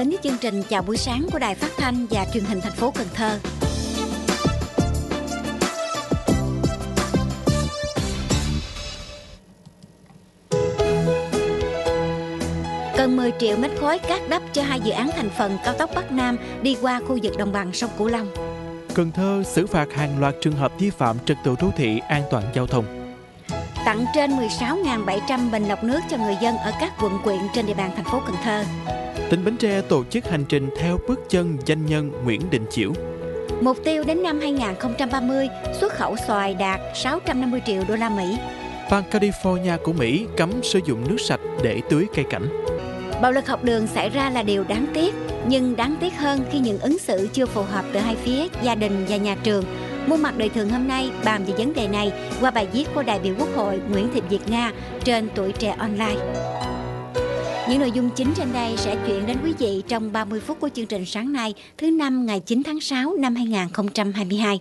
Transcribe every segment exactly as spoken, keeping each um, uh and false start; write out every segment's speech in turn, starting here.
đến với chương trình Chào buổi sáng của Đài Phát thanh và Truyền hình thành phố Cần Thơ. Cần mười triệu mét khối cát đắp cho hai dự án thành phần cao tốc Bắc Nam đi qua khu vực đồng bằng sông Cửu Long. Cần Thơ xử phạt hàng loạt trường hợp vi phạm trật tự đô thị, an toàn giao thông. Tặng trên mười sáu nghìn bảy trăm bình lọc nước cho người dân ở các quận huyện trên địa bàn thành phố Cần Thơ. Tỉnh Bến Tre tổ chức hành trình theo bước chân doanh nhân Nguyễn Đình Chiểu. Mục tiêu đến năm hai không ba mươi, xuất khẩu xoài đạt sáu trăm năm mươi triệu đô la Mỹ. Bang California của Mỹ cấm sử dụng nước sạch để tưới cây cảnh. Bạo lực học đường xảy ra là điều đáng tiếc, nhưng đáng tiếc hơn khi những ứng xử chưa phù hợp từ hai phía, gia đình và nhà trường. Muôn mặt đời thường hôm nay bàn về vấn đề này qua bài viết của đại biểu Quốc hội Nguyễn Thị Việt Nga trên Tuổi Trẻ Online. Những nội dung chính trên đây sẽ chuyển đến quý vị trong ba mươi phút của chương trình sáng nay, thứ Năm ngày chín tháng sáu năm hai không hai hai.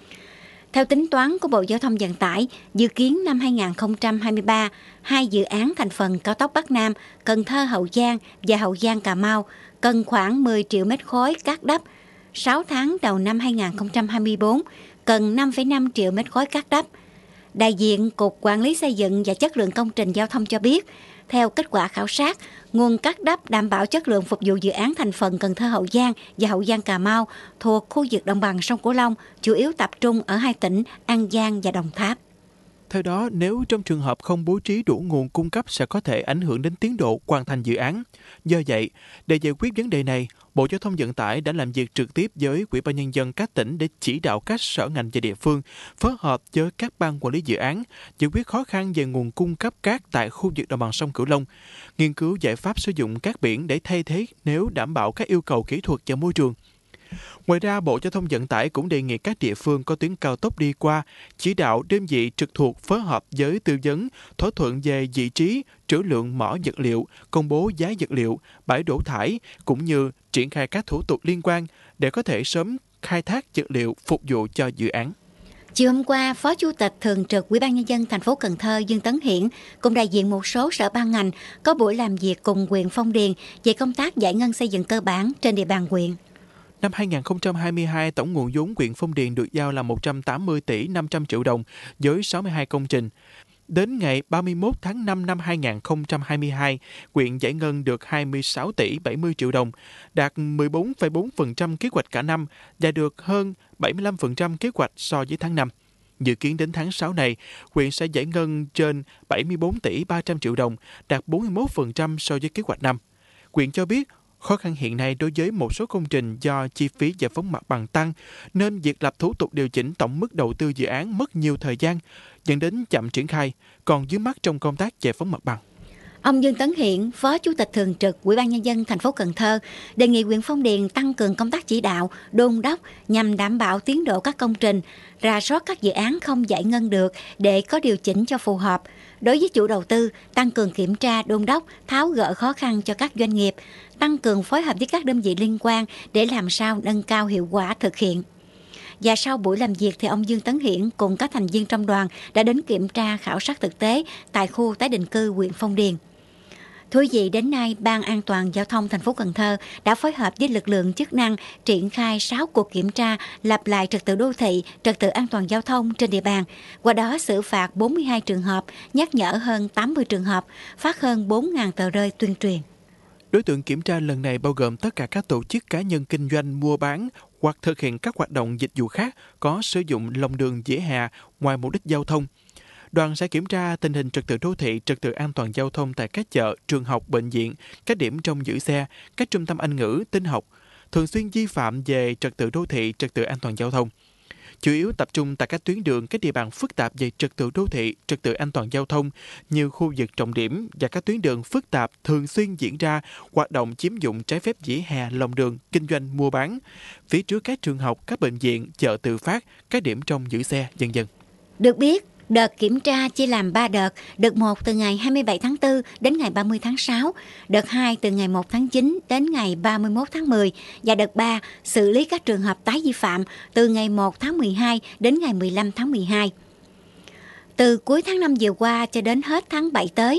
Theo tính toán của Bộ Giao thông Vận tải, dự kiến năm hai không hai ba, hai dự án thành phần cao tốc Bắc Nam, Cần Thơ Hậu Giang và Hậu Giang Cà Mau cần khoảng mười triệu mét khối cát đắp. sáu tháng đầu năm hai không hai tư cần năm phẩy năm triệu mét khối cát đắp. Đại diện Cục Quản lý Xây dựng và Chất lượng Công trình Giao thông cho biết, theo kết quả khảo sát, nguồn cát đắp đảm bảo chất lượng phục vụ dự án thành phần Cần Thơ Hậu Giang và Hậu Giang Cà Mau thuộc khu vực đồng bằng sông Cửu Long, chủ yếu tập trung ở hai tỉnh An Giang và Đồng Tháp. Theo đó, nếu trong trường hợp không bố trí đủ nguồn cung cấp sẽ có thể ảnh hưởng đến tiến độ hoàn thành dự án. Do vậy, để giải quyết vấn đề này, Bộ Giao thông Vận tải đã làm việc trực tiếp với Ủy ban Nhân dân các tỉnh để chỉ đạo các sở ngành và địa phương phối hợp với các ban quản lý dự án, giải quyết khó khăn về nguồn cung cấp cát tại khu vực đồng bằng sông Cửu Long, nghiên cứu giải pháp sử dụng cát biển để thay thế nếu đảm bảo các yêu cầu kỹ thuật và môi trường. Ngoài ra, Bộ Giao thông Vận tải cũng đề nghị các địa phương có tuyến cao tốc đi qua, chỉ đạo đơn vị trực thuộc phối hợp với tư vấn, thỏa thuận về vị trí, trữ lượng mỏ vật liệu, công bố giá vật liệu, bãi đổ thải, cũng như triển khai các thủ tục liên quan để có thể sớm khai thác vật liệu phục vụ cho dự án. Chiều hôm qua, Phó Chủ tịch Thường trực Ủy ban Nhân dân thành phố Cần Thơ Dương Tấn Hiển cùng đại diện một số sở ban ngành có buổi làm việc cùng huyện Phong Điền về công tác giải ngân xây dựng cơ bản trên địa bàn huyện. Năm hai không hai hai, tổng nguồn vốn huyện Phong Điền được giao là một trăm tám mươi tỷ năm trăm triệu đồng với sáu mươi hai công trình. Đến ngày ba mươi mốt tháng năm năm hai không hai hai, huyện giải ngân được hai mươi sáu tỷ bảy mươi triệu đồng, đạt mười bốn phẩy bốn phần trăm kế hoạch cả năm và được hơn bảy mươi lăm phần trăm kế hoạch so với tháng năm. Dự kiến đến tháng sáu này, huyện sẽ giải ngân trên bảy mươi bốn tỷ ba trăm triệu đồng, đạt bốn mươi mốt phần trăm so với kế hoạch năm. Huyện cho biết, khó khăn hiện nay đối với một số công trình do chi phí giải phóng mặt bằng tăng, nên việc lập thủ tục điều chỉnh tổng mức đầu tư dự án mất nhiều thời gian, dẫn đến chậm triển khai, còn vướng mắc trong công tác giải phóng mặt bằng. Ông Dương Tấn Hiển, Phó Chủ tịch Thường trực Ủy ban Nhân dân thành phố Cần Thơ, đề nghị huyện Phong Điền tăng cường công tác chỉ đạo, đôn đốc nhằm đảm bảo tiến độ các công trình, rà soát các dự án không giải ngân được để có điều chỉnh cho phù hợp. Đối với chủ đầu tư, tăng cường kiểm tra, đôn đốc, tháo gỡ khó khăn cho các doanh nghiệp, tăng cường phối hợp với các đơn vị liên quan để làm sao nâng cao hiệu quả thực hiện. Và sau buổi làm việc thì ông Dương Tấn Hiển cùng các thành viên trong đoàn đã đến kiểm tra khảo sát thực tế tại khu tái định cư huyện Phong Điền. Thưa quý vị, đến nay, Ban An toàn Giao thông thành phố Cần Thơ đã phối hợp với lực lượng chức năng triển khai sáu cuộc kiểm tra lập lại trật tự đô thị, trật tự an toàn giao thông trên địa bàn. Qua đó xử phạt bốn mươi hai trường hợp, nhắc nhở hơn tám mươi trường hợp, phát hơn bốn nghìn tờ rơi tuyên truyền. Đối tượng kiểm tra lần này bao gồm tất cả các tổ chức cá nhân kinh doanh, mua bán hoặc thực hiện các hoạt động dịch vụ khác có sử dụng lòng đường vỉa hè ngoài mục đích giao thông. Đoàn sẽ kiểm tra tình hình trật tự đô thị, trật tự an toàn giao thông tại các chợ, trường học, bệnh viện, các điểm trông giữ xe, các trung tâm Anh ngữ, tin học, thường xuyên vi phạm về trật tự đô thị, trật tự an toàn giao thông. Chủ yếu tập trung tại các tuyến đường, các địa bàn phức tạp về trật tự đô thị, trật tự an toàn giao thông như khu vực trọng điểm và các tuyến đường phức tạp thường xuyên diễn ra hoạt động chiếm dụng trái phép vỉa hè, lòng đường, kinh doanh, mua bán, phía trước các trường học, các bệnh viện, chợ tự phát, các điểm trông giữ xe, vân vân. Được biết, đợt kiểm tra chia làm ba đợt, đợt một từ ngày hai mươi bảy tháng tư đến ngày ba mươi tháng sáu, đợt hai từ ngày một tháng chín đến ngày ba mươi mốt tháng mười và đợt ba xử lý các trường hợp tái vi phạm từ ngày một tháng mười hai đến ngày mười lăm tháng mười hai. Từ cuối tháng năm vừa qua cho đến hết tháng bảy tới,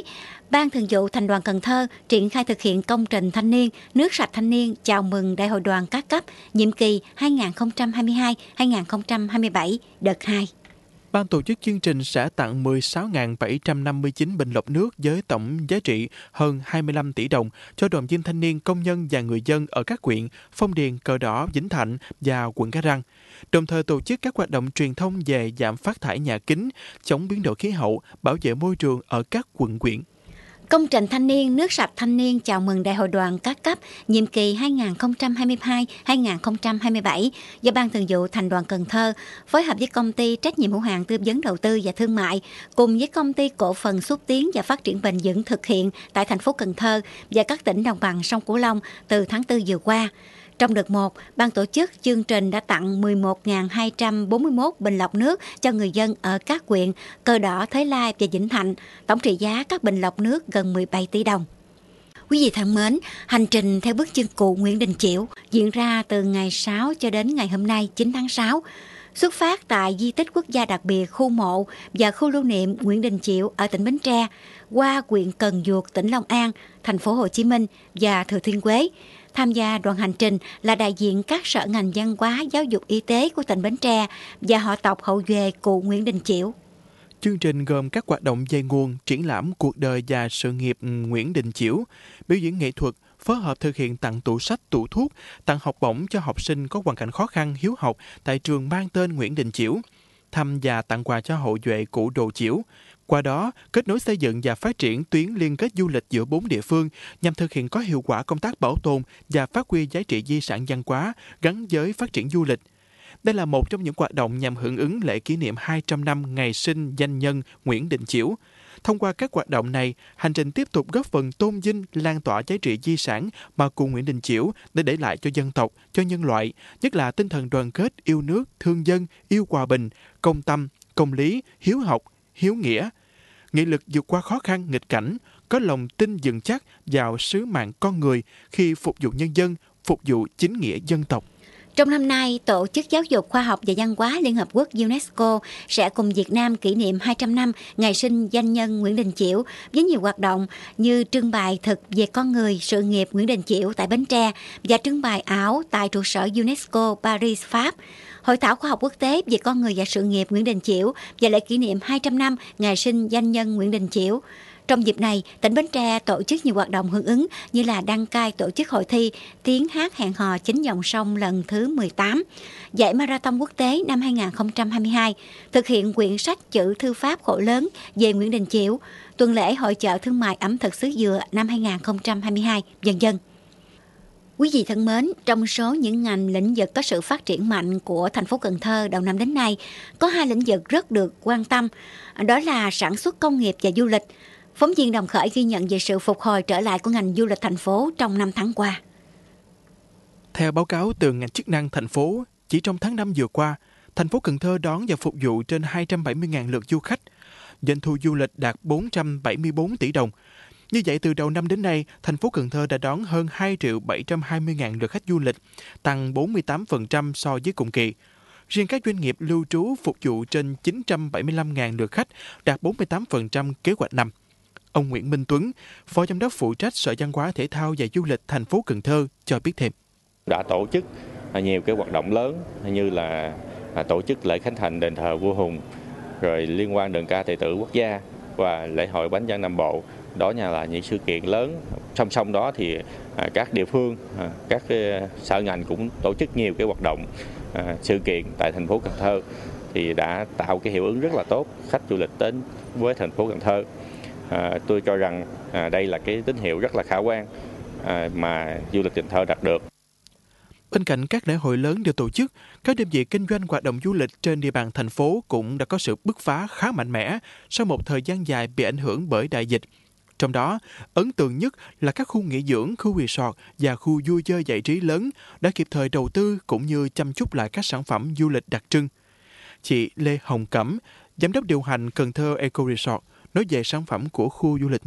Ban Thường vụ Thành đoàn Cần Thơ triển khai thực hiện công trình thanh niên, nước sạch thanh niên chào mừng Đại hội đoàn các cấp nhiệm kỳ hai nghìn không trăm hai mươi hai đến hai nghìn không trăm hai mươi bảy đợt hai. Ban tổ chức chương trình sẽ tặng mười sáu nghìn bảy trăm năm mươi chín bình lọc nước với tổng giá trị hơn hai mươi lăm tỷ đồng cho đoàn viên thanh niên, công nhân và người dân ở các huyện Phong Điền, Cờ Đỏ, Vĩnh Thạnh và quận Cái Răng. Đồng thời tổ chức các hoạt động truyền thông về giảm phát thải nhà kính, chống biến đổi khí hậu, bảo vệ môi trường ở các quận huyện. Công trình thanh niên, nước sạch thanh niên chào mừng Đại hội đoàn các cấp nhiệm kỳ hai nghìn không trăm hai mươi hai đến hai nghìn không trăm hai mươi bảy do Ban Thường vụ Thành đoàn Cần Thơ phối hợp với Công ty trách nhiệm hữu hạn tư vấn đầu tư và thương mại cùng với Công ty cổ phần xúc tiến và phát triển bền vững thực hiện tại thành phố Cần Thơ và các tỉnh đồng bằng sông Cửu Long từ tháng tư vừa qua. Trong đợt một, ban tổ chức chương trình đã tặng mười một nghìn hai trăm bốn mươi mốt bình lọc nước cho người dân ở các huyện Cờ Đỏ, Thới Lai và Vĩnh Thạnh, tổng trị giá các bình lọc nước gần mười bảy tỷ đồng. Quý vị thân mến, hành trình theo bước chân cụ Nguyễn Đình Chiểu diễn ra từ ngày sáu cho đến ngày hôm nay chín tháng sáu. Xuất phát tại di tích quốc gia đặc biệt khu mộ và khu lưu niệm Nguyễn Đình Chiểu ở tỉnh Bến Tre, qua huyện Cần Duộc, tỉnh Long An, thành phố Hồ Chí Minh và Thừa Thiên Huế. Tham gia đoàn hành trình là đại diện các sở ngành văn hóa, giáo dục, y tế của tỉnh Bến Tre và họ tộc hậu duệ cụ Nguyễn Đình Chiểu. Chương trình gồm các hoạt động về nguồn, triển lãm cuộc đời và sự nghiệp Nguyễn Đình Chiểu, biểu diễn nghệ thuật, phối hợp thực hiện tặng tủ sách, tủ thuốc, tặng học bổng cho học sinh có hoàn cảnh khó khăn hiếu học tại trường mang tên Nguyễn Đình Chiểu, thăm và tặng quà cho hậu duệ cụ Đồ Chiểu. Qua đó, kết nối xây dựng và phát triển tuyến liên kết du lịch giữa bốn địa phương nhằm thực hiện có hiệu quả công tác bảo tồn và phát huy giá trị di sản văn hóa gắn với phát triển du lịch. Đây là một trong những hoạt động nhằm hưởng ứng lễ kỷ niệm hai trăm năm ngày sinh danh nhân Nguyễn Đình Chiểu. Thông qua các hoạt động này, hành trình tiếp tục góp phần tôn vinh, lan tỏa giá trị di sản mà cụ Nguyễn Đình Chiểu đã để lại cho dân tộc, cho nhân loại, nhất là tinh thần đoàn kết, yêu nước, thương dân, yêu hòa bình, công tâm, công lý, hiếu học, hiếu nghĩa, nghị lực vượt qua khó khăn, nghịch cảnh, có lòng tin vững chắc vào sứ mạng con người khi phục vụ nhân dân, phục vụ chính nghĩa dân tộc. Trong năm nay, Tổ chức Giáo dục Khoa học và Văn hóa Liên Hợp Quốc UNESCO sẽ cùng Việt Nam kỷ niệm hai trăm năm ngày sinh danh nhân Nguyễn Đình Chiểu với nhiều hoạt động như trưng bày thực về con người, sự nghiệp Nguyễn Đình Chiểu tại Bến Tre và trưng bày ảo tại trụ sở UNESCO Paris, Pháp. Hội thảo khoa học quốc tế về con người và sự nghiệp Nguyễn Đình Chiểu và lễ kỷ niệm hai trăm năm ngày sinh danh nhân Nguyễn Đình Chiểu. Trong dịp này, tỉnh Bến Tre tổ chức nhiều hoạt động hưởng ứng như là đăng cai tổ chức hội thi tiếng hát hẹn hò chính dòng sông lần thứ mười tám, giải marathon quốc tế năm hai nghìn không trăm hai mươi hai, thực hiện quyển sách chữ thư pháp khổ lớn về Nguyễn Đình Chiểu, tuần lễ hội chợ thương mại ẩm thực xứ Dừa năm hai nghìn không trăm hai mươi hai, vân vân. Quý vị thân mến, trong số những ngành lĩnh vực có sự phát triển mạnh của thành phố Cần Thơ đầu năm đến nay, có hai lĩnh vực rất được quan tâm, đó là sản xuất công nghiệp và du lịch. Phóng viên Đồng Khởi ghi nhận về sự phục hồi trở lại của ngành du lịch thành phố trong năm tháng qua. Theo báo cáo từ ngành chức năng thành phố, chỉ trong tháng năm vừa qua, thành phố Cần Thơ đón và phục vụ trên hai trăm bảy mươi nghìn lượt du khách. Doanh thu du lịch đạt bốn trăm bảy mươi tư tỷ đồng. Như vậy, từ đầu năm đến nay, thành phố Cần Thơ đã đón hơn hai triệu bảy trăm hai mươi nghìn lượt khách du lịch, tăng bốn mươi tám phần trăm so với cùng kỳ. Riêng các doanh nghiệp lưu trú phục vụ trên chín trăm bảy mươi lăm nghìn lượt khách, đạt bốn mươi tám phần trăm kế hoạch năm. Ông Nguyễn Minh Tuấn, Phó Giám đốc phụ trách Sở Văn hóa Thể thao và Du lịch thành phố Cần Thơ cho biết thêm. Đã tổ chức nhiều cái hoạt động lớn như là tổ chức lễ khánh thành đền thờ vua Hùng, rồi liên quan đờn ca tài tử quốc gia và lễ hội bánh dân Nam Bộ. Đó là những sự kiện lớn. Song song đó thì các địa phương, các sở ngành cũng tổ chức nhiều cái hoạt động, sự kiện tại thành phố Cần Thơ thì đã tạo cái hiệu ứng rất là tốt, khách du lịch đến với thành phố Cần Thơ. À, tôi cho rằng à, đây là cái tín hiệu rất là khả quan à, mà du lịch Cần Thơ đạt được. Bên cạnh các lễ hội lớn được tổ chức, các đơn vị kinh doanh hoạt động du lịch trên địa bàn thành phố cũng đã có sự bứt phá khá mạnh mẽ sau một thời gian dài bị ảnh hưởng bởi đại dịch. Trong đó, ấn tượng nhất là các khu nghỉ dưỡng, khu resort và khu vui chơi giải trí lớn đã kịp thời đầu tư cũng như chăm chút lại các sản phẩm du lịch đặc trưng. Chị Lê Hồng Cẩm, Giám đốc điều hành Cần Thơ Eco Resort, nói về sản phẩm của khu du lịch mình.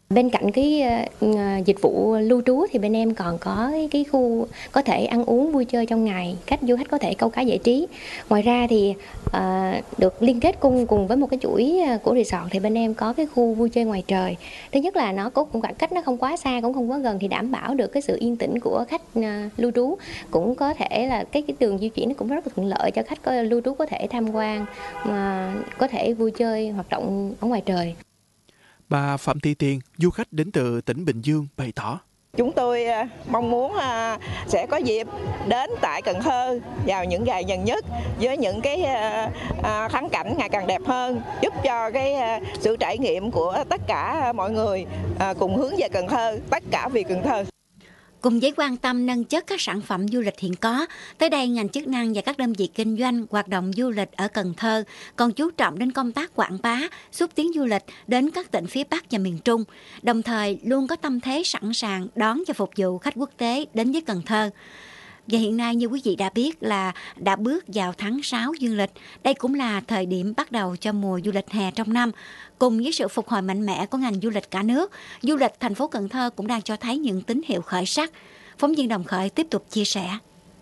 Bên cạnh cái uh, dịch vụ lưu trú thì bên em còn có cái khu có thể ăn uống vui chơi trong ngày, khách du khách có thể câu cá giải trí. Ngoài ra thì uh, được liên kết cùng cùng với một cái chuỗi của resort thì bên em có cái khu vui chơi ngoài trời. Thứ nhất là nó cũng khoảng cách nó không quá xa cũng không quá gần thì đảm bảo được cái sự yên tĩnh của khách uh, lưu trú, cũng có thể là cái cái đường di chuyển nó cũng rất là thuận lợi cho khách có lưu trú có thể tham quan, mà có thể vui chơi hoạt động ở ngoài trời. Bà Phạm Thị Tiền, du khách đến từ tỉnh Bình Dương bày tỏ. Chúng tôi mong muốn sẽ có dịp đến tại Cần Thơ vào những ngày gần nhất với những cái thắng cảnh ngày càng đẹp hơn, giúp cho cái sự trải nghiệm của tất cả mọi người cùng hướng về Cần Thơ, tất cả vì Cần Thơ. Cùng với quan tâm nâng chất các sản phẩm du lịch hiện có, tới đây ngành chức năng và các đơn vị kinh doanh hoạt động du lịch ở Cần Thơ còn chú trọng đến công tác quảng bá, xúc tiến du lịch đến các tỉnh phía Bắc và miền Trung, đồng thời luôn có tâm thế sẵn sàng đón và phục vụ khách quốc tế đến với Cần Thơ. Và hiện nay như quý vị đã biết là đã bước vào tháng sáu dương lịch, đây cũng là thời điểm bắt đầu cho mùa du lịch hè trong năm. Cùng với sự phục hồi mạnh mẽ của ngành du lịch cả nước, du lịch thành phố Cần Thơ cũng đang cho thấy những tín hiệu khởi sắc. Phóng viên Đồng Khởi tiếp tục chia sẻ.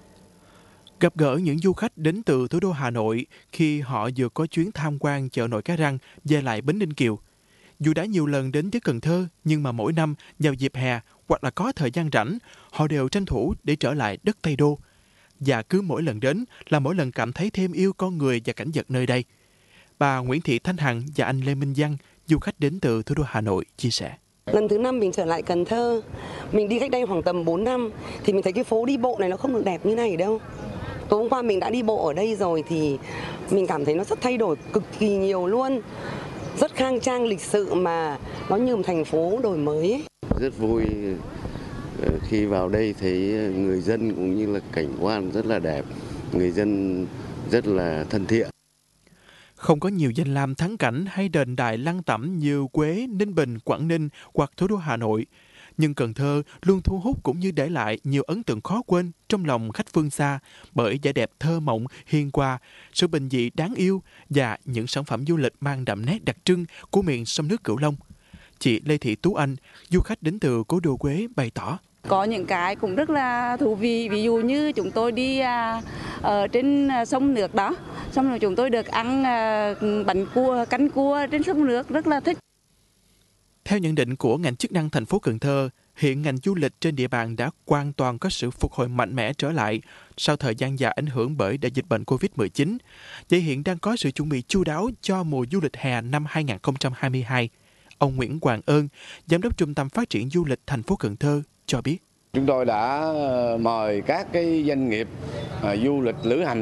Gặp gỡ những du khách đến từ thủ đô Hà Nội khi họ vừa có chuyến tham quan chợ nổi Cái Răng về lại Bến Ninh Kiều. Dù đã nhiều lần đến với Cần Thơ, nhưng mà mỗi năm vào dịp hè hoặc là có thời gian rảnh, họ đều tranh thủ để trở lại đất Tây Đô. Và cứ mỗi lần đến là mỗi lần cảm thấy thêm yêu con người và cảnh vật nơi đây. Bà Nguyễn Thị Thanh Hằng và anh Lê Minh Văn, du khách đến từ thủ đô Hà Nội, chia sẻ. Lần thứ năm mình trở lại Cần Thơ, mình đi cách đây khoảng tầm bốn năm, thì mình thấy cái phố đi bộ này nó không được đẹp như này đâu. Tối hôm qua mình đã đi bộ ở đây rồi thì mình cảm thấy nó rất thay đổi cực kỳ nhiều luôn. Rất khang trang lịch sự mà nó như một thành phố đổi mới ấy. Rất vui khi vào đây thấy người dân cũng như là cảnh quan rất là đẹp, người dân rất là thân thiện. Không có nhiều danh lam thắng cảnh hay đền đài lăng tẩm như Quế, Ninh Bình, Quảng Ninh hoặc thủ đô Hà Nội. Nhưng Cần Thơ luôn thu hút cũng như để lại nhiều ấn tượng khó quên trong lòng khách phương xa bởi vẻ đẹp thơ mộng, hiền hòa, sự bình dị đáng yêu và những sản phẩm du lịch mang đậm nét đặc trưng của miền sông nước Cửu Long. Chị Lê Thị Tú Anh, du khách đến từ cố đô Quế bày tỏ. Có những cái cũng rất là thú vị, ví dụ như chúng tôi đi à, ở trên sông nước đó, xong rồi chúng tôi được ăn à, bánh cua, canh cua trên sông nước, rất là thích. Theo nhận định của ngành chức năng thành phố Cần Thơ, hiện ngành du lịch trên địa bàn đã hoàn toàn có sự phục hồi mạnh mẽ trở lại sau thời gian dài ảnh hưởng bởi đại dịch bệnh covid mười chín. Vậy hiện đang có sự chuẩn bị chu đáo cho mùa du lịch hè năm hai không hai hai. Ông Nguyễn Hoàng Ơn, Giám đốc Trung tâm Phát triển Du lịch thành phố Cần Thơ cho biết. Chúng tôi đã mời các cái doanh nghiệp uh, du lịch lữ hành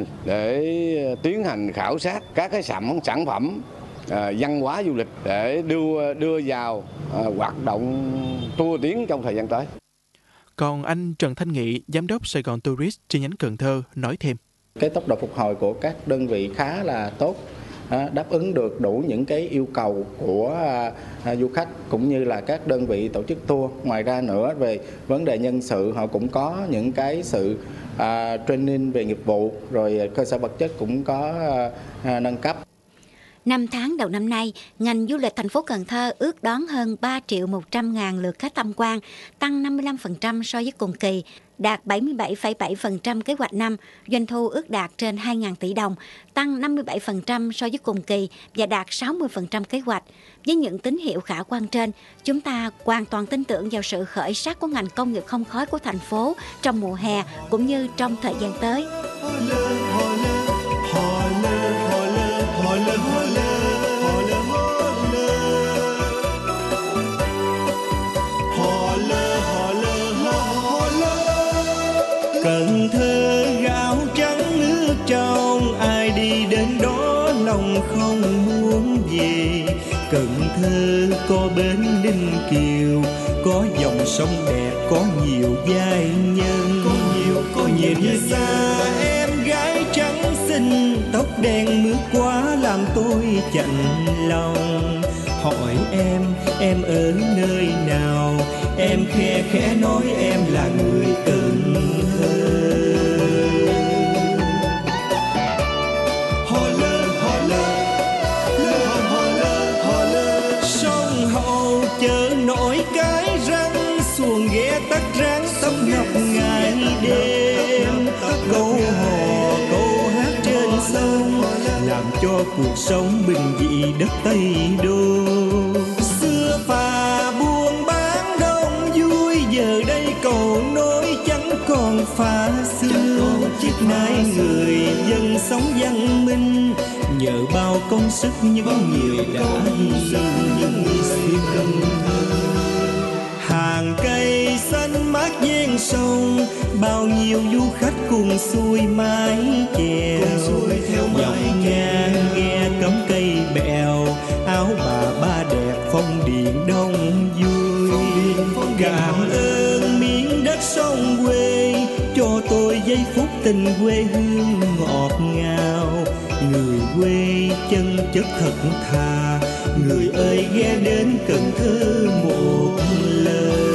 để tiến hành khảo sát các cái sản sản phẩm uh, văn hóa du lịch để đưa đưa vào uh, hoạt động tour tuyến trong thời gian tới. Còn anh Trần Thanh Nghị, Giám đốc Sài Gòn Tourist chi nhánh Cần Thơ nói thêm. Cái tốc độ phục hồi của các đơn vị khá là tốt, đáp ứng được đủ những cái yêu cầu của du khách cũng như là các đơn vị tổ chức tour. Ngoài ra nữa về vấn đề nhân sự họ cũng có những cái sự uh, training về nghiệp vụ, rồi cơ sở vật chất cũng có uh, nâng cấp. Năm tháng đầu năm nay, ngành du lịch thành phố Cần Thơ ước đón hơn ba triệu một trăm ngàn lượt khách tham quan, tăng năm mươi lăm phần trăm so với cùng kỳ, đạt bảy mươi bảy phẩy bảy phần trăm kế hoạch năm, doanh thu ước đạt trên hai nghìn tỷ đồng, tăng năm mươi bảy phần trăm so với cùng kỳ và đạt sáu mươi phần trăm kế hoạch. Với những tín hiệu khả quan trên, chúng ta hoàn toàn tin tưởng vào sự khởi sắc của ngành công nghiệp không khói của thành phố trong mùa hè cũng như trong thời gian tới. Cần Thơ gạo trắng nước trong, ai đi đến đó lòng không muốn về. Cần Thơ có bến Ninh Kiều, có dòng sông đẹp, có nhiều giai nhân, có nhiều có nhiều như xa em gái trắng xinh, tóc đen mướt quá làm tôi chạnh lòng. Hỏi em, em ở nơi nào, em khe khẽ nói em là người Cần Thơ. Hò lơ, hò lơ, lơ hò lơ, hò lơ. Sông Hậu chợ nổi cho cuộc sống bình dị đất Tây Đô. Xưa phà buôn bán đông vui, giờ đây cầu nối chẳng còn phá xưa. Chiếc nay người dân sống văn minh, nhờ bao công sức những người đã hy sinh những xuyên Cần Thơ. Hàng cây xanh mát ven sông, bao nhiêu du khách cùng xuôi mái chèo. Dọc ngang nghe cắm cây bèo, áo bà ba đẹp phong điền đông vui. Cảm ơn miếng đất sông quê, cho tôi giây phút tình quê hương ngọt ngào. Người quê chân chất thật thà, người ơi ghé đến Cần Thơ một lần.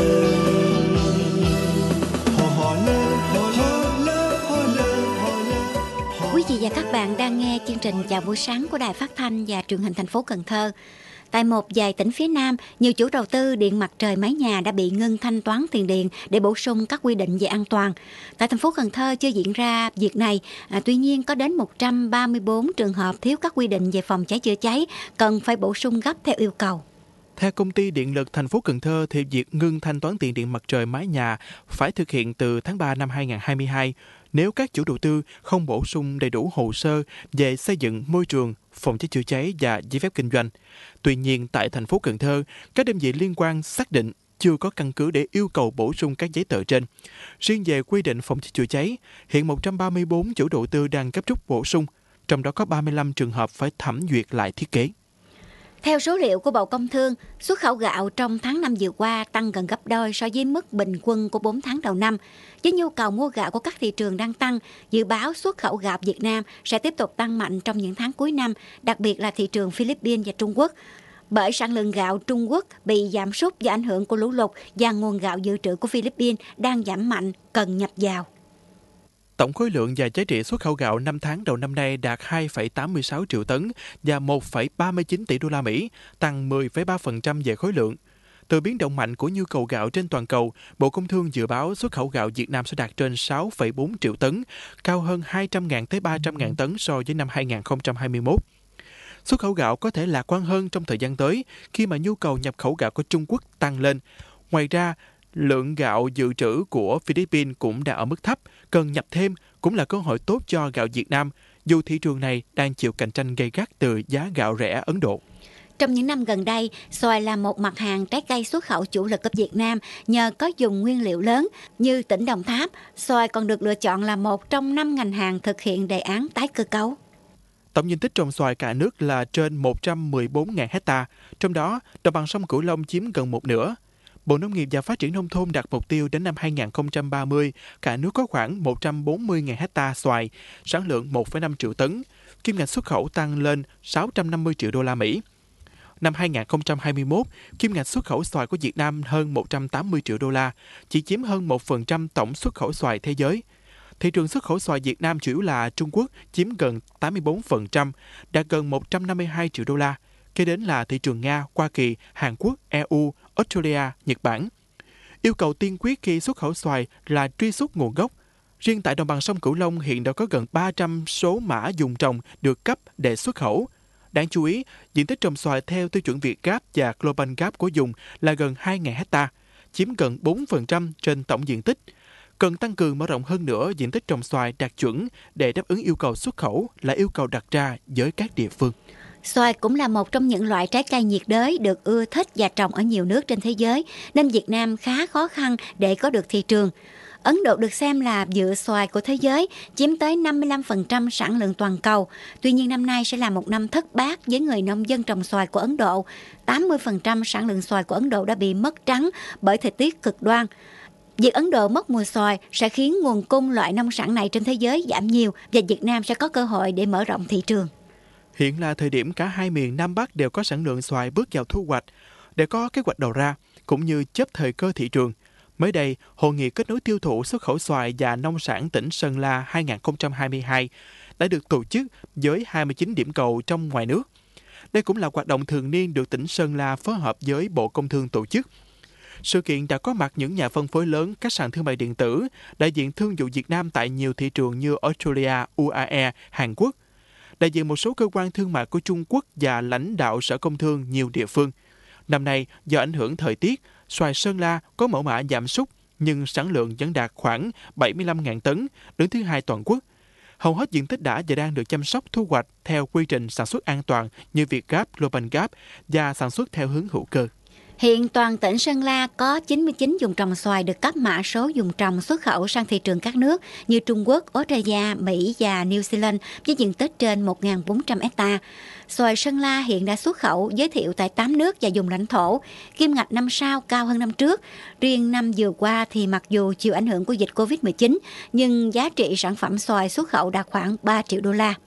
Quý vị và các bạn đang nghe chương trình Chào buổi sáng của Đài Phát thanh và Truyền hình thành phố Cần Thơ. Tại một vài tỉnh phía Nam, nhiều chủ đầu tư điện mặt trời mái nhà đã bị ngưng thanh toán tiền điện để bổ sung các quy định về an toàn. Tại thành phố Cần Thơ chưa diễn ra việc này, à, tuy nhiên có đến một trăm ba mươi tư trường hợp thiếu các quy định về phòng cháy chữa cháy cần phải bổ sung gấp theo yêu cầu. Theo công ty điện lực thành phố Cần Thơ thì việc ngưng thanh toán tiền điện mặt trời mái nhà phải thực hiện từ tháng ba năm hai nghìn không trăm hai mươi hai nếu các chủ đầu tư không bổ sung đầy đủ hồ sơ về xây dựng môi trường, phòng cháy chữa cháy và giấy phép kinh doanh. Tuy nhiên, tại thành phố Cần Thơ, các đơn vị liên quan xác định chưa có căn cứ để yêu cầu bổ sung các giấy tờ trên. Riêng về quy định phòng cháy chữa cháy, hiện một trăm ba mươi tư chủ đầu tư đang gấp rút bổ sung, trong đó có ba mươi lăm trường hợp phải thẩm duyệt lại thiết kế. Theo số liệu của Bộ Công Thương, xuất khẩu gạo trong tháng năm vừa qua tăng gần gấp đôi so với mức bình quân của bốn tháng đầu năm. Với nhu cầu mua gạo của các thị trường đang tăng, dự báo xuất khẩu gạo Việt Nam sẽ tiếp tục tăng mạnh trong những tháng cuối năm, đặc biệt là thị trường Philippines và Trung Quốc. Bởi sản lượng gạo Trung Quốc bị giảm sút do ảnh hưởng của lũ lụt và nguồn gạo dự trữ của Philippines đang giảm mạnh, cần nhập vào. Tổng khối lượng và giá trị xuất khẩu gạo năm tháng đầu năm nay đạt hai phẩy tám mươi sáu triệu tấn và một phẩy ba mươi chín tỷ đô la Mỹ, tăng mười phẩy ba phần trăm về khối lượng. Từ biến động mạnh của nhu cầu gạo trên toàn cầu, Bộ Công Thương dự báo xuất khẩu gạo Việt Nam sẽ đạt trên sáu phẩy bốn triệu tấn, cao hơn hai trăm nghìn tới ba trăm nghìn tấn so với năm hai nghìn không trăm hai mươi mốt. Xuất khẩu gạo có thể lạc quan hơn trong thời gian tới khi mà nhu cầu nhập khẩu gạo của Trung Quốc tăng lên. Ngoài ra, lượng gạo dự trữ của Philippines cũng đã ở mức thấp, cần nhập thêm cũng là cơ hội tốt cho gạo Việt Nam, dù thị trường này đang chịu cạnh tranh gay gắt từ giá gạo rẻ Ấn Độ. Trong những năm gần đây, xoài là một mặt hàng trái cây xuất khẩu chủ lực của Việt Nam nhờ có dùng nguyên liệu lớn. Như tỉnh Đồng Tháp, xoài còn được lựa chọn là một trong năm ngành hàng thực hiện đề án tái cơ cấu. Tổng diện tích trồng xoài cả nước là trên một trăm mười bốn nghìn hectare, trong đó đồng bằng sông Cửu Long chiếm gần một nửa. Bộ Nông nghiệp và Phát triển Nông thôn đặt mục tiêu đến năm hai nghìn không trăm ba mươi, cả nước có khoảng một trăm bốn mươi nghìn hectare xoài, sản lượng một phẩy năm triệu tấn, kim ngạch xuất khẩu tăng lên sáu trăm năm mươi triệu đô la Mỹ. Năm hai nghìn không trăm hai mươi mốt, kim ngạch xuất khẩu xoài của Việt Nam hơn một trăm tám mươi triệu đô la, chỉ chiếm hơn một phần trăm tổng xuất khẩu xoài thế giới. Thị trường xuất khẩu xoài Việt Nam chủ yếu là Trung Quốc, chiếm gần tám mươi tư phần trăm, đạt gần một trăm năm mươi hai triệu đô la. Kế đến là thị trường Nga, Hoa Kỳ, Hàn Quốc, e u, Australia, Nhật Bản. Yêu cầu tiên quyết khi xuất khẩu xoài là truy xuất nguồn gốc. Riêng tại đồng bằng sông Cửu Long hiện đã có gần ba trăm số mã vùng trồng được cấp để xuất khẩu. Đáng chú ý, diện tích trồng xoài theo tiêu chuẩn Việt Gap và Global Gap của vùng là gần hai nghìn hectare, chiếm gần bốn phần trăm trên tổng diện tích. Cần tăng cường mở rộng hơn nữa diện tích trồng xoài đạt chuẩn để đáp ứng yêu cầu xuất khẩu là yêu cầu đặt ra với các địa phương. Xoài cũng là một trong những loại trái cây nhiệt đới được ưa thích và trồng ở nhiều nước trên thế giới, nên Việt Nam khá khó khăn để có được thị trường. Ấn Độ được xem là vựa xoài của thế giới, chiếm tới năm mươi lăm phần trăm sản lượng toàn cầu. Tuy nhiên năm nay sẽ là một năm thất bát với người nông dân trồng xoài của Ấn Độ. tám mươi phần trăm sản lượng xoài của Ấn Độ đã bị mất trắng bởi thời tiết cực đoan. Việc Ấn Độ mất mùa xoài sẽ khiến nguồn cung loại nông sản này trên thế giới giảm nhiều và Việt Nam sẽ có cơ hội để mở rộng thị trường. Hiện là thời điểm cả hai miền Nam Bắc đều có sản lượng xoài bước vào thu hoạch. Để có kế hoạch đầu ra, cũng như chấp thời cơ thị trường, mới đây, Hội nghị kết nối tiêu thụ xuất khẩu xoài và nông sản tỉnh Sơn La hai nghìn không trăm hai mươi hai đã được tổ chức với hai mươi chín điểm cầu trong ngoài nước. Đây cũng là hoạt động thường niên được tỉnh Sơn La phối hợp với Bộ Công Thương tổ chức. Sự kiện đã có mặt những nhà phân phối lớn, các sàn thương mại điện tử, đại diện thương vụ Việt Nam tại nhiều thị trường như Australia, u a e, Hàn Quốc. đại diện một số cơ quan thương mại của Trung Quốc và lãnh đạo Sở Công Thương nhiều địa phương. Năm nay, do ảnh hưởng thời tiết, xoài Sơn La có mẫu mã giảm sút, nhưng sản lượng vẫn đạt khoảng bảy mươi lăm nghìn tấn, đứng thứ hai toàn quốc. Hầu hết diện tích đã và đang được chăm sóc thu hoạch theo quy trình sản xuất an toàn như Việt Gap, Global Gap và sản xuất theo hướng hữu cơ. Hiện toàn tỉnh Sơn La có chín mươi chín vùng trồng xoài được cấp mã số vùng trồng xuất khẩu sang thị trường các nước như Trung Quốc, Australia, Mỹ và New Zealand với diện tích trên một nghìn bốn trăm héc ta. Xoài Sơn La hiện đã xuất khẩu giới thiệu tại tám nước và vùng lãnh thổ, kim ngạch năm sau cao hơn năm trước. Riêng năm vừa qua thì mặc dù chịu ảnh hưởng của dịch covid mười chín, nhưng giá trị sản phẩm xoài xuất khẩu đạt khoảng ba triệu đô la.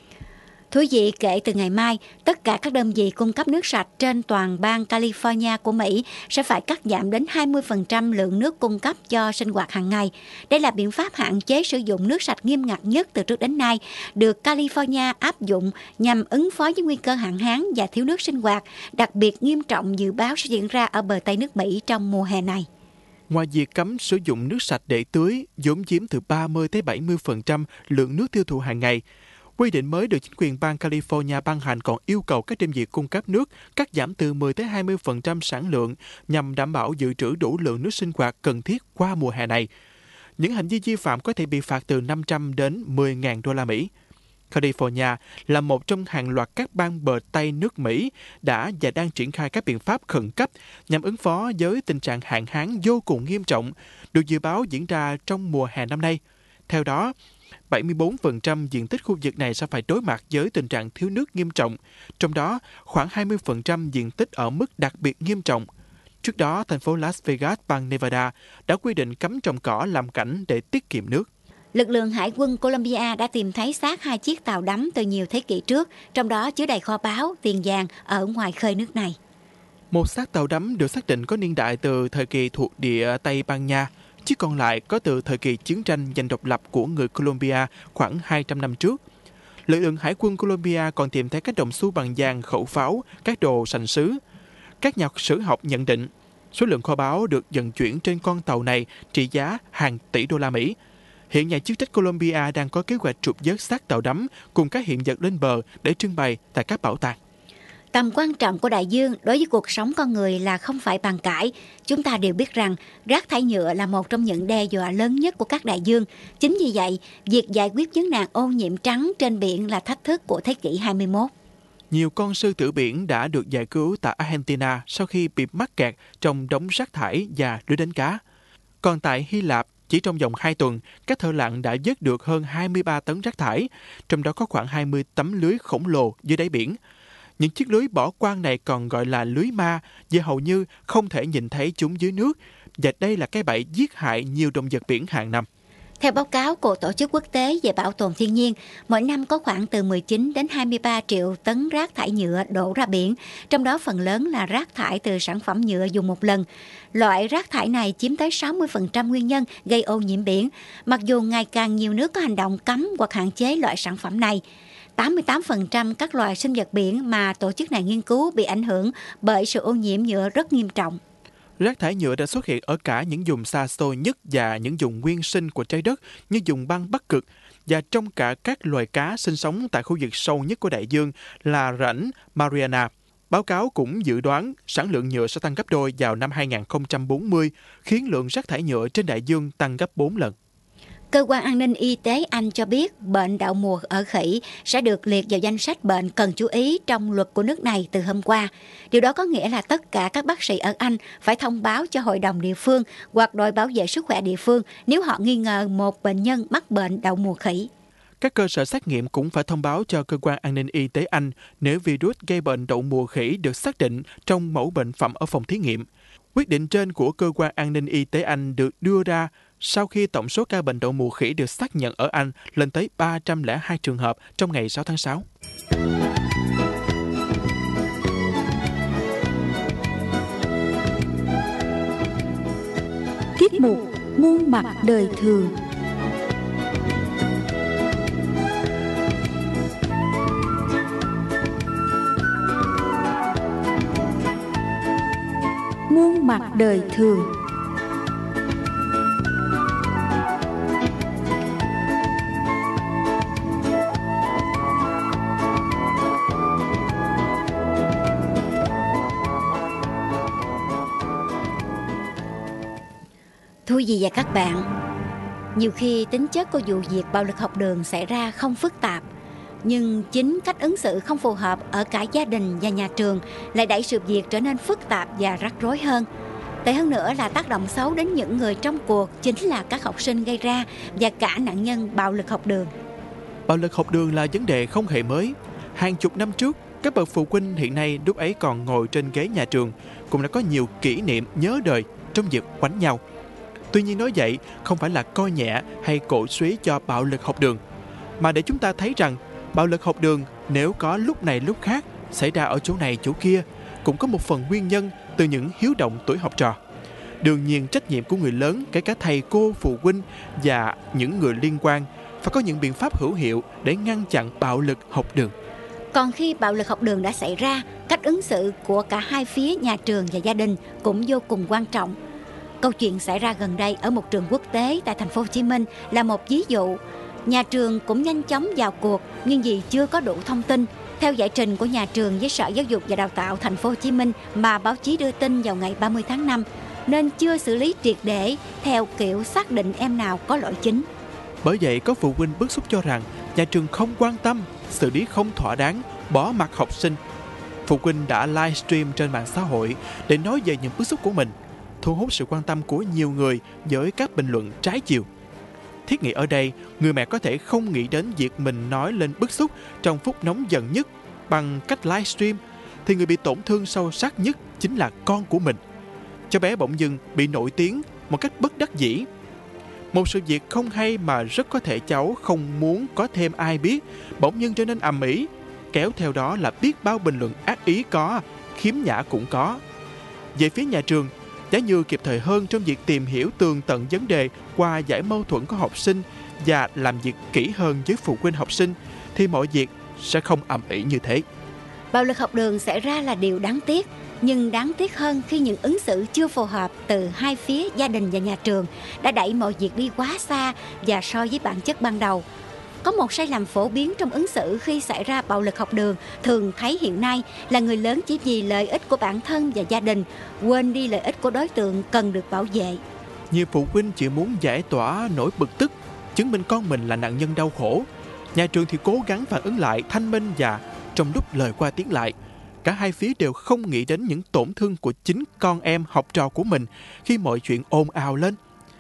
Thú vị, kể từ ngày mai, tất cả các đơn vị cung cấp nước sạch trên toàn bang California của Mỹ sẽ phải cắt giảm đến hai mươi phần trăm lượng nước cung cấp cho sinh hoạt hàng ngày. Đây là biện pháp hạn chế sử dụng nước sạch nghiêm ngặt nhất từ trước đến nay, được California áp dụng nhằm ứng phó với nguy cơ hạn hán và thiếu nước sinh hoạt, đặc biệt nghiêm trọng dự báo sẽ diễn ra ở bờ Tây nước Mỹ trong mùa hè này. Ngoài việc cấm sử dụng nước sạch để tưới, vốn chiếm từ ba mươi đến bảy mươi phần trăm lượng nước tiêu thụ hàng ngày, quy định mới được chính quyền bang California ban hành còn yêu cầu các đơn vị cung cấp nước cắt giảm từ mười đến hai mươi phần trăm sản lượng nhằm đảm bảo dự trữ đủ lượng nước sinh hoạt cần thiết qua mùa hè này. Những hành vi vi phạm có thể bị phạt từ năm trăm đến mười nghìn đô la Mỹ. California là một trong hàng loạt các bang bờ Tây nước Mỹ đã và đang triển khai các biện pháp khẩn cấp nhằm ứng phó với tình trạng hạn hán vô cùng nghiêm trọng, được dự báo diễn ra trong mùa hè năm nay. Theo đó, bảy mươi bốn phần trăm diện tích khu vực này sẽ phải đối mặt với tình trạng thiếu nước nghiêm trọng, trong đó khoảng hai mươi phần trăm diện tích ở mức đặc biệt nghiêm trọng. Trước đó, thành phố Las Vegas, bang Nevada đã quy định cấm trồng cỏ làm cảnh để tiết kiệm nước. Lực lượng hải quân Colombia đã tìm thấy xác hai chiếc tàu đắm từ nhiều thế kỷ trước, trong đó chứa đầy kho báu, tiền vàng ở ngoài khơi nước này. Một xác tàu đắm được xác định có niên đại từ thời kỳ thuộc địa Tây Ban Nha, chiếc còn lại có từ thời kỳ chiến tranh giành độc lập của người Colombia khoảng hai trăm năm trước. Lực lượng hải quân Colombia còn tìm thấy các đồng xu bằng vàng, khẩu pháo, các đồ sành sứ. Các nhà sử học nhận định, số lượng kho báu được vận chuyển trên con tàu này trị giá hàng tỷ đô la Mỹ. Hiện nhà chức trách Colombia đang có kế hoạch trục vớt xác tàu đắm cùng các hiện vật lên bờ để trưng bày tại các bảo tàng. Tầm quan trọng của đại dương đối với cuộc sống con người là không phải bàn cãi. Chúng ta đều biết rằng rác thải nhựa là một trong những đe dọa lớn nhất của các đại dương. Chính vì vậy, việc giải quyết vấn nạn ô nhiễm trắng trên biển là thách thức của thế kỷ hai mươi mốt. Nhiều con sư tử biển đã được giải cứu tại Argentina sau khi bị mắc kẹt trong đống rác thải và lưới đánh cá. Còn tại Hy Lạp, chỉ trong vòng hai tuần, các thợ lặn đã vớt được hơn hai mươi ba tấn rác thải, trong đó có khoảng hai mươi tấm lưới khổng lồ dưới đáy biển. Những chiếc lưới bỏ quang này còn gọi là lưới ma vì hầu như không thể nhìn thấy chúng dưới nước, và đây là cái bẫy giết hại nhiều động vật biển hàng năm. Theo báo cáo của Tổ chức Quốc tế về Bảo tồn Thiên nhiên, mỗi năm có khoảng từ mười chín đến hai mươi ba triệu tấn rác thải nhựa đổ ra biển, trong đó phần lớn là rác thải từ sản phẩm nhựa dùng một lần. Loại rác thải này chiếm tới sáu mươi phần trăm nguyên nhân gây ô nhiễm biển, mặc dù ngày càng nhiều nước có hành động cấm hoặc hạn chế loại sản phẩm này. tám mươi tám phần trăm các loài sinh vật biển mà tổ chức này nghiên cứu bị ảnh hưởng bởi sự ô nhiễm nhựa rất nghiêm trọng. Rác thải nhựa đã xuất hiện ở cả những vùng xa xôi nhất và những vùng nguyên sinh của trái đất như vùng băng Bắc Cực, và trong cả các loài cá sinh sống tại khu vực sâu nhất của đại dương là rãnh Mariana. Báo cáo cũng dự đoán sản lượng nhựa sẽ tăng gấp đôi vào năm hai không bốn mươi, khiến lượng rác thải nhựa trên đại dương tăng gấp bốn lần. Cơ quan an ninh y tế Anh cho biết bệnh đậu mùa ở khỉ sẽ được liệt vào danh sách bệnh cần chú ý trong luật của nước này từ hôm qua. Điều đó có nghĩa là tất cả các bác sĩ ở Anh phải thông báo cho hội đồng địa phương hoặc đội bảo vệ sức khỏe địa phương nếu họ nghi ngờ một bệnh nhân mắc bệnh đậu mùa khỉ. Các cơ sở xét nghiệm cũng phải thông báo cho cơ quan an ninh y tế Anh nếu virus gây bệnh đậu mùa khỉ được xác định trong mẫu bệnh phẩm ở phòng thí nghiệm. Quyết định trên của cơ quan an ninh y tế Anh được đưa ra sau khi tổng số ca bệnh đậu mùa khỉ được xác nhận ở Anh lên tới ba trăm lẻ hai trường hợp trong ngày sáu tháng sáu. Tiết mục Muôn mặt đời thường. Muôn mặt đời thường. Thưa quý vị và các bạn, nhiều khi tính chất của vụ việc bạo lực học đường xảy ra không phức tạp, nhưng chính cách ứng xử không phù hợp ở cả gia đình và nhà trường lại đẩy sự việc trở nên phức tạp và rắc rối hơn. Tệ hơn nữa là tác động xấu đến những người trong cuộc chính là các học sinh gây ra và cả nạn nhân bạo lực học đường. Bạo lực học đường là vấn đề không hề mới. Hàng chục năm trước, các bậc phụ huynh hiện nay lúc ấy còn ngồi trên ghế nhà trường cũng đã có nhiều kỷ niệm nhớ đời trong việc quánh nhau. Tuy nhiên nói vậy không phải là coi nhẹ hay cổ suý cho bạo lực học đường, mà để chúng ta thấy rằng bạo lực học đường nếu có lúc này lúc khác xảy ra ở chỗ này chỗ kia cũng có một phần nguyên nhân từ những hiếu động tuổi học trò. Đương nhiên trách nhiệm của người lớn, kể cả thầy cô, phụ huynh và những người liên quan phải có những biện pháp hữu hiệu để ngăn chặn bạo lực học đường. Còn khi bạo lực học đường đã xảy ra, cách ứng xử của cả hai phía nhà trường và gia đình cũng vô cùng quan trọng. Câu chuyện xảy ra gần đây ở một trường quốc tế tại thành phố Hồ Chí Minh là một ví dụ. Nhà trường cũng nhanh chóng vào cuộc, nhưng vì chưa có đủ thông tin. Theo giải trình của nhà trường với Sở Giáo dục và Đào tạo thành phố Hồ Chí Minh mà báo chí đưa tin vào ngày ba mươi tháng năm, nên chưa xử lý triệt để theo kiểu xác định em nào có lỗi chính. Bởi vậy có phụ huynh bức xúc cho rằng nhà trường không quan tâm, xử lý không thỏa đáng, bỏ mặc học sinh. Phụ huynh đã livestream trên mạng xã hội để nói về những bức xúc của mình, thu hút sự quan tâm của nhiều người với các bình luận trái chiều. Thiết nghĩ ở đây, người mẹ có thể không nghĩ đến việc mình nói lên bức xúc trong phút nóng giận nhất bằng cách livestream, thì người bị tổn thương sâu sắc nhất chính là con của mình. Cháu bé bỗng dưng bị nổi tiếng một cách bất đắc dĩ. Một sự việc không hay mà rất có thể cháu không muốn có thêm ai biết, bỗng dưng trở nên ầm ĩ, kéo theo đó là biết bao bình luận ác ý có, khiếm nhã cũng có. Về phía nhà trường, giá như kịp thời hơn trong việc tìm hiểu tường tận vấn đề qua giải mâu thuẫn của học sinh và làm việc kỹ hơn với phụ huynh học sinh, thì mọi việc sẽ không ầm ĩ như thế. Bạo lực học đường xảy ra là điều đáng tiếc, nhưng đáng tiếc hơn khi những ứng xử chưa phù hợp từ hai phía gia đình và nhà trường đã đẩy mọi việc đi quá xa và so với bản chất ban đầu. Có một sai lầm phổ biến trong ứng xử khi xảy ra bạo lực học đường thường thấy hiện nay là người lớn chỉ vì lợi ích của bản thân và gia đình, quên đi lợi ích của đối tượng cần được bảo vệ. Nhiều phụ huynh chỉ muốn giải tỏa nỗi bực tức, chứng minh con mình là nạn nhân đau khổ. Nhà trường thì cố gắng phản ứng lại thanh minh, và trong lúc lời qua tiếng lại, cả hai phía đều không nghĩ đến những tổn thương của chính con em học trò của mình khi mọi chuyện ồn ào lên.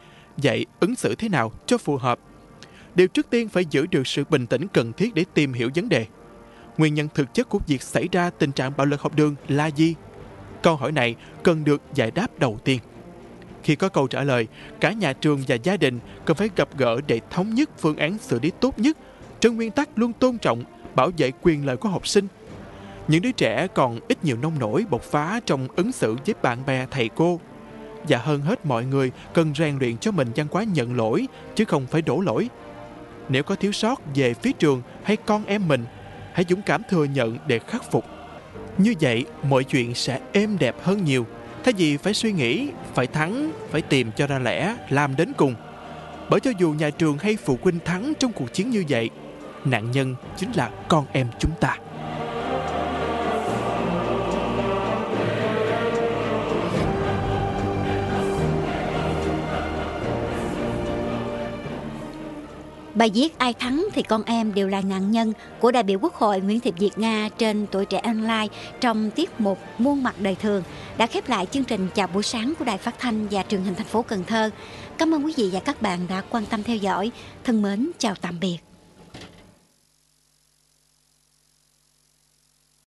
Vậy ứng xử thế nào cho phù hợp? Điều trước tiên phải giữ được sự bình tĩnh cần thiết để tìm hiểu vấn đề. Nguyên nhân thực chất của việc xảy ra tình trạng bạo lực học đường là gì? Câu hỏi này cần được giải đáp đầu tiên. Khi có câu trả lời, cả nhà trường và gia đình cần phải gặp gỡ để thống nhất phương án xử lý tốt nhất, trên nguyên tắc luôn tôn trọng, bảo vệ quyền lợi của học sinh. Những đứa trẻ còn ít nhiều nông nổi bộc phá trong ứng xử với bạn bè, thầy cô. Và hơn hết, mọi người cần rèn luyện cho mình văn hóa nhận lỗi chứ không phải đổ lỗi. Nếu có thiếu sót về phía trường hay con em mình, hãy dũng cảm thừa nhận để khắc phục. Như vậy mọi chuyện sẽ êm đẹp hơn nhiều, thay vì phải suy nghĩ, phải thắng, phải tìm cho ra lẽ, làm đến cùng. Bởi cho dù nhà trường hay phụ huynh thắng trong cuộc chiến như vậy, nạn nhân chính là con em chúng ta. Bài viết Ai thắng thì con em đều là nạn nhân của đại biểu Quốc hội Nguyễn Thị Việt Nga trên Tuổi Trẻ Online trong tiết mục Muôn Mặt Đời Thường đã khép lại chương trình Chào buổi sáng của Đài Phát thanh và Truyền hình thành phố Cần Thơ. Cảm ơn quý vị và các bạn đã quan tâm theo dõi. Thân mến, chào tạm biệt.